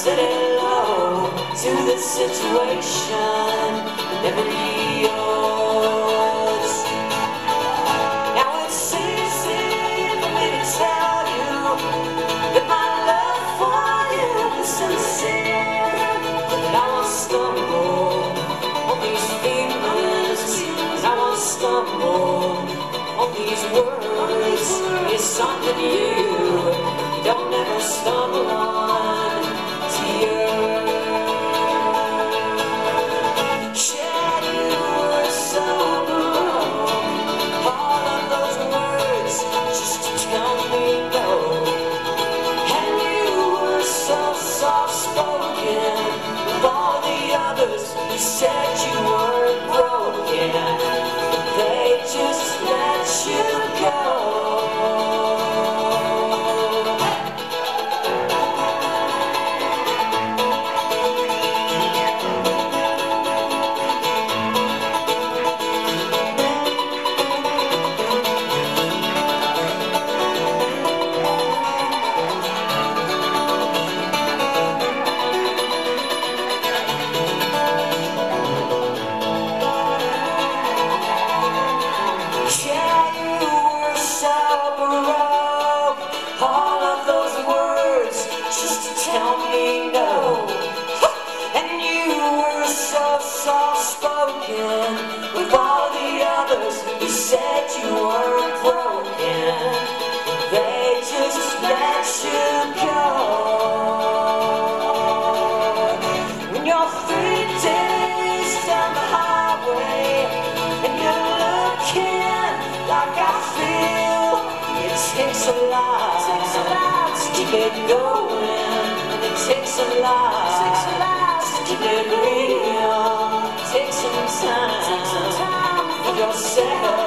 said hello to the situation, never be yours. Now it's easy for me to tell you that my love for you is sincere, but I won't stumble on these feelings, and I won't stumble on these words. It's something you don't ever stumble on, dear. Yeah, you were so wrong. All of those words just to tell me no. And you were so soft-spoken with all the others who said you weren't broken. They just let you go. Tell me no. And you were so soft-spoken with all the others who said you weren't broken. They just let you go. When you're 3 days down the highway and you're looking like I feel, it takes a lot to keep it going. It takes a lot to keep it real. Take some time for yourself.